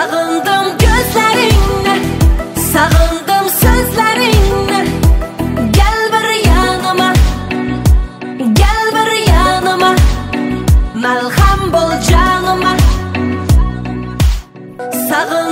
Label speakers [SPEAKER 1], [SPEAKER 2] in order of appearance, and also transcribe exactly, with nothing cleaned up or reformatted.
[SPEAKER 1] Sağındım gözlerinle, sağındım sözlerinle. Gel bir yanıma, gel bir yanıma. Malham bol canıma. Sağındım